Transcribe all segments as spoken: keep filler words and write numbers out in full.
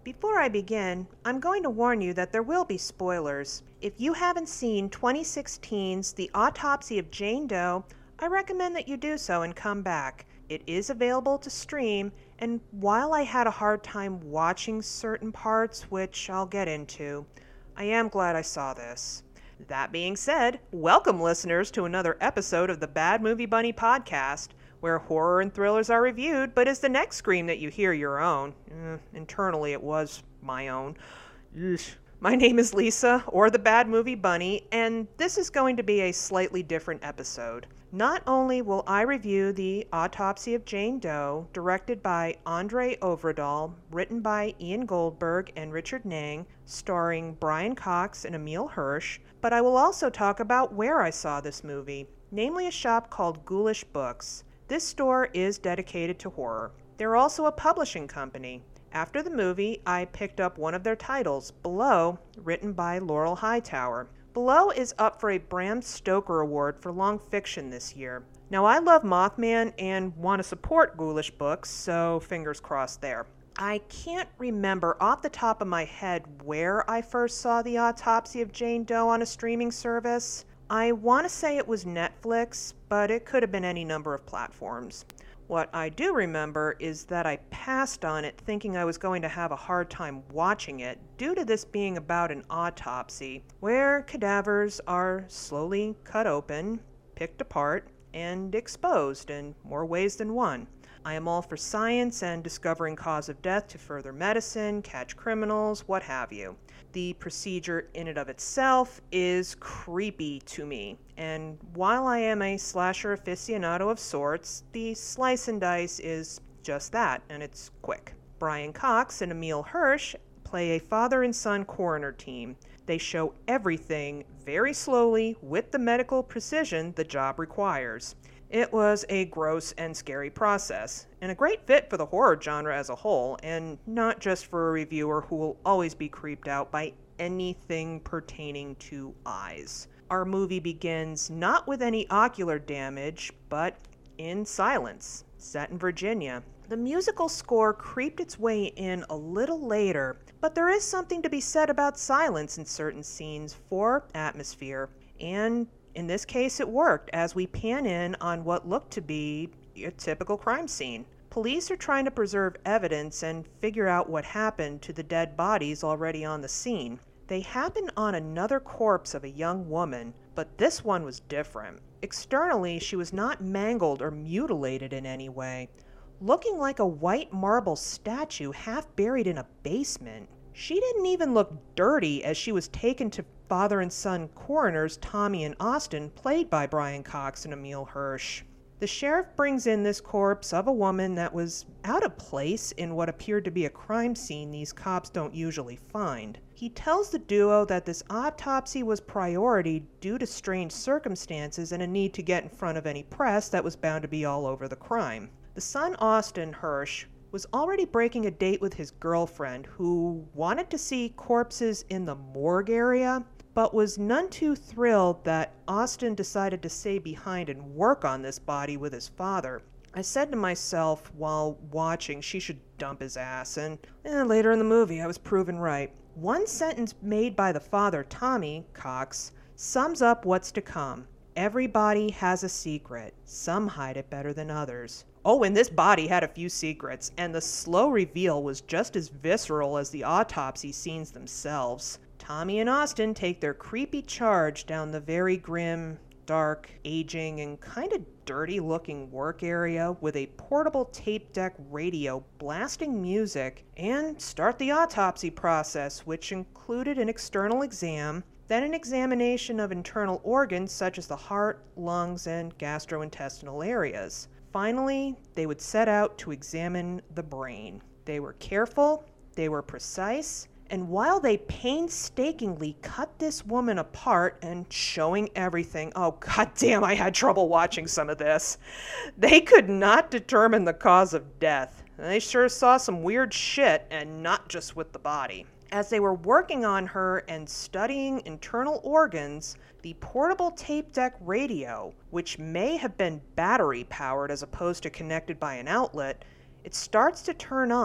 Before I begin, I'm going to warn you that there will be spoilers. If you haven't seen twenty sixteen's The Autopsy of Jane Doe, I recommend that you do so and come back. It is available to stream, and while I had a hard time watching certain parts, which I'll get into, I am glad I saw this. That being said, welcome listeners to another episode of the Bad Movie Bunny podcast, where horror and thrillers are reviewed, but is the next scream that you hear your own. Eh, internally it was my own. Ugh. My name is Lisa, or the Bad Movie Bunny, and this is going to be a slightly different episode. Not only will I review The Autopsy of Jane Doe, directed by Andre Øvredal, written by Ian Goldberg and Richard Nang, starring Brian Cox and Emile Hirsch, but I will also talk about where I saw this movie, namely a shop called Ghoulish Books. This store is dedicated to horror. They're also a publishing company. After the movie, I picked up one of their titles, Below, written by Laurel Hightower. Below is up for a Bram Stoker Award for long fiction this year. Now, I love Mothman and want to support Ghoulish Books, so fingers crossed there. I can't remember off the top of my head where I first saw The Autopsy of Jane Doe on a streaming service. I want to say it was Netflix, but it could have been any number of platforms. What I do remember is that I passed on it thinking I was going to have a hard time watching it due to this being about an autopsy, where cadavers are slowly cut open, picked apart, and exposed in more ways than one. I am all for science and discovering cause of death to further medicine, catch criminals, what have you. The procedure in and of itself is creepy to me, and while I am a slasher aficionado of sorts, the slice and dice is just that, and it's quick. Brian Cox and Emile Hirsch play a father and son coroner team. They show everything very slowly with the medical precision the job requires. It was a gross and scary process, and a great fit for the horror genre as a whole, and not just for a reviewer who will always be creeped out by anything pertaining to eyes. Our movie begins not with any ocular damage, but in silence, set in Virginia. The musical score creeped its way in a little later, but there is something to be said about silence in certain scenes for atmosphere, and in this case, it worked as we pan in on what looked to be a typical crime scene. Police are trying to preserve evidence and figure out what happened to the dead bodies already on the scene. They happen on another corpse of a young woman, but this one was different. Externally, she was not mangled or mutilated in any way, looking like a white marble statue half buried in a basement. She didn't even look dirty as she was taken to father and son coroners Tommy and Austin, played by Brian Cox and Emile Hirsch. The sheriff brings in this corpse of a woman that was out of place in what appeared to be a crime scene these cops don't usually find. He tells the duo that this autopsy was priority due to strange circumstances and a need to get in front of any press that was bound to be all over the crime. The son, Austin Hirsch, was already breaking a date with his girlfriend, who wanted to see corpses in the morgue area, but was none too thrilled that Austin decided to stay behind and work on this body with his father. I said to myself while watching she should dump his ass, and eh, later in the movie I was proven right. One sentence made by the father, Tommy Cox, sums up what's to come. Everybody has a secret. Some hide it better than others. Oh, and this body had a few secrets, and the slow reveal was just as visceral as the autopsy scenes themselves. Tommy and Austin take their creepy charge down the very grim, dark, aging, and kind of dirty-looking work area with a portable tape deck radio blasting music, and start the autopsy process, which included an external exam, then an examination of internal organs such as the heart, lungs, and gastrointestinal areas. Finally, they would set out to examine the brain. They were careful, they were precise, and while they painstakingly cut this woman apart and showing everything, oh goddamn, I had trouble watching some of this, they could not determine the cause of death. They sure saw some weird shit, and not just with the body. As they were working on her and studying internal organs, the portable tape deck radio, which may have been battery powered as opposed to connected by an outlet, it starts to turn on.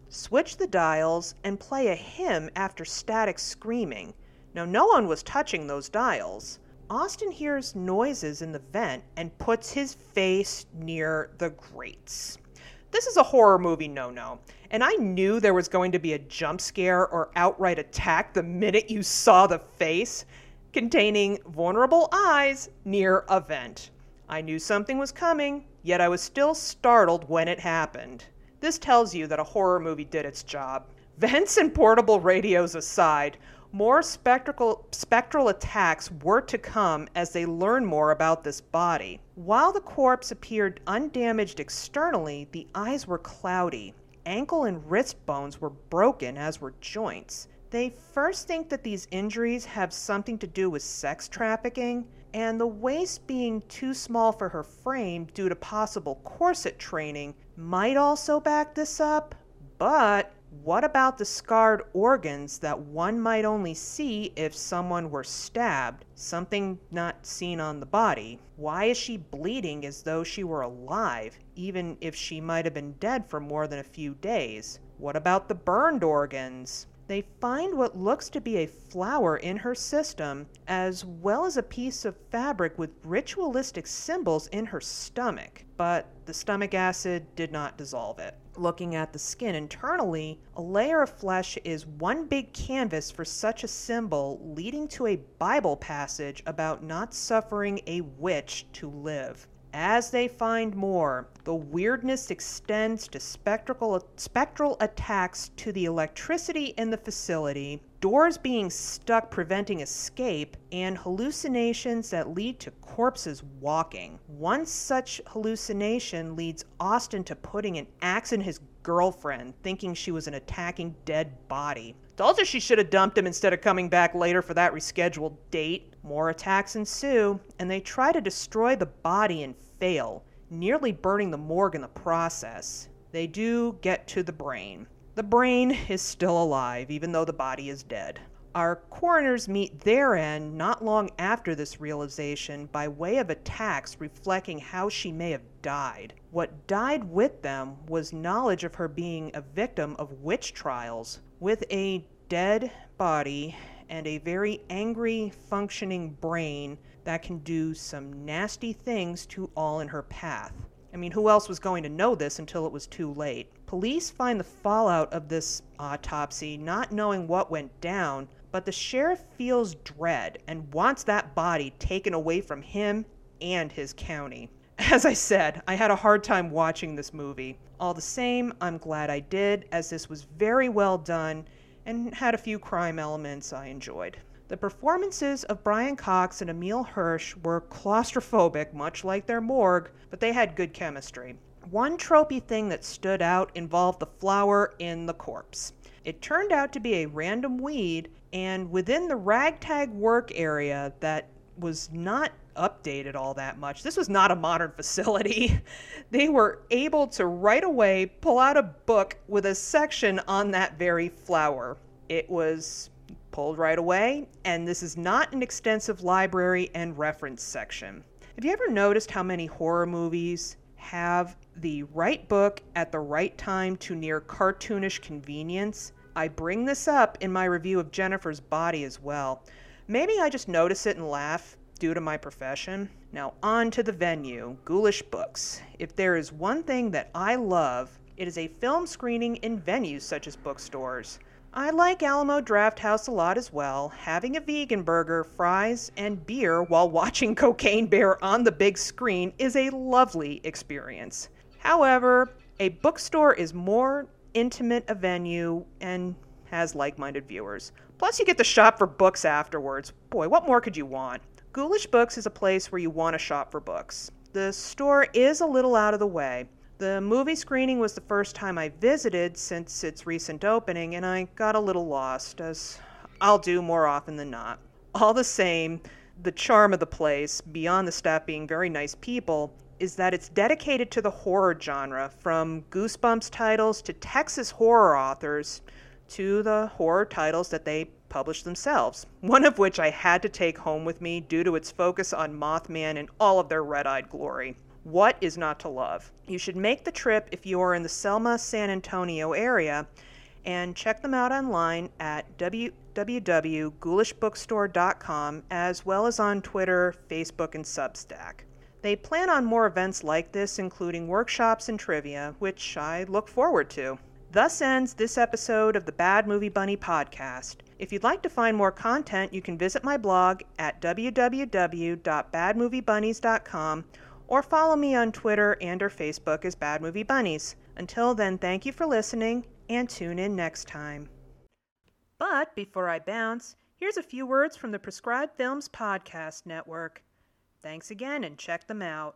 switch the dials, and play a hymn after static screaming. Now, no one was touching those dials. Austin hears noises in the vent and puts his face near the grates. This is a horror movie no-no, and I knew there was going to be a jump scare or outright attack the minute you saw the face containing vulnerable eyes near a vent. I knew something was coming, yet I was still startled when it happened. This tells you that a horror movie did its job. Vents and portable radios aside, more spectral, spectral attacks were to come as they learned more about this body. While the corpse appeared undamaged externally, the eyes were cloudy. Ankle and wrist bones were broken, as were joints. They first think that these injuries have something to do with sex trafficking, and the waist being too small for her frame due to possible corset training might also back this up. But what about the scarred organs that one might only see if someone were stabbed, something not seen on the body? Why is she bleeding as though she were alive, even if she might have been dead for more than a few days? What about the burned organs? They find what looks to be a flower in her system, as well as a piece of fabric with ritualistic symbols in her stomach, but the stomach acid did not dissolve it. Looking at the skin internally, a layer of flesh is one big canvas for such a symbol, leading to a Bible passage about not suffering a witch to live. As they find more, the weirdness extends to spectral, spectral attacks to the electricity in the facility, doors being stuck preventing escape, and hallucinations that lead to corpses walking. One such hallucination leads Austin to putting an axe in his girlfriend, thinking she was an attacking dead body. Told her she should have dumped him instead of coming back later for that rescheduled date. More attacks ensue, and they try to destroy the body and fail, nearly burning the morgue in the process. They do get to the brain. The brain is still alive, even though the body is dead. Our coroners meet their end not long after this realization by way of attacks reflecting how she may have died. What died with them was knowledge of her being a victim of witch trials. With a dead body and a very angry, functioning brain that can do some nasty things to all in her path. I mean, who else was going to know this until it was too late? Police find the fallout of this autopsy not knowing what went down, but the sheriff feels dread and wants that body taken away from him and his county. As I said, I had a hard time watching this movie. All the same, I'm glad I did, as this was very well done and had a few crime elements I enjoyed. The performances of Brian Cox and Emile Hirsch were claustrophobic, much like their morgue, but they had good chemistry. One tropey thing that stood out involved the flower in the corpse. It turned out to be a random weed, and within the ragtag work area that was not updated all that much. This was not a modern facility. They were able to right away pull out a book with a section on that very flower. It was pulled right away, and this is not an extensive library and reference section. Have you ever noticed how many horror movies have the right book at the right time to near cartoonish convenience? I bring this up in my review of Jennifer's Body as well. Maybe I just notice it and laugh due to my profession. Now on to the venue, Ghoulish Books. If there is one thing that I love, it is a film screening in venues such as bookstores. I like Alamo Drafthouse a lot as well. Having a vegan burger, fries, and beer while watching Cocaine Bear on the big screen is a lovely experience. However, a bookstore is more intimate a venue and has like-minded viewers. Plus, you get to shop for books afterwards. Boy, what more could you want? Ghoulish Books is a place where you want to shop for books. The store is a little out of the way. The movie screening was the first time I visited since its recent opening, and I got a little lost, as I'll do more often than not. All the same, the charm of the place, beyond the staff being very nice people, is that it's dedicated to the horror genre, from Goosebumps titles to Texas horror authors to the horror titles that they publish themselves, one of which I had to take home with me due to its focus on Mothman in all of their red-eyed glory. What is not to love? You should make the trip if you are in the Selma, San Antonio area, and check them out online at w w w dot ghoulish bookstore dot com, as well as on Twitter, Facebook, and Substack. They plan on more events like this, including workshops and trivia, which I look forward to. Thus ends this episode of the Bad Movie Bunny podcast. If you'd like to find more content, you can visit my blog at w w w dot bad movie bunnies dot com or follow me on Twitter and or Facebook as Bad Movie Bunnies. Until then, thank you for listening, and tune in next time. But before I bounce, here's a few words from the Prescribed Films Podcast Network. Thanks again, and check them out.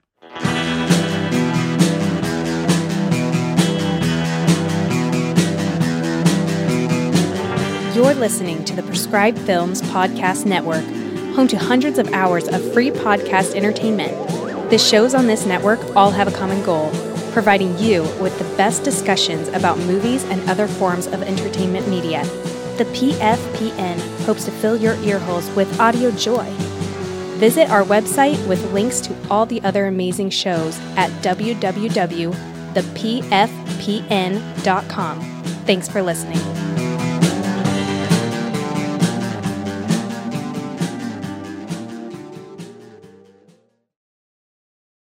You're listening to the Prescribed Films Podcast Network, home to hundreds of hours of free podcast entertainment. The shows on this network all have a common goal: providing you with the best discussions about movies and other forms of entertainment media. The P F P N hopes to fill your earholes with audio joy. Visit our website with links to all the other amazing shows at w w w dot the p f p n dot com. Thanks for listening.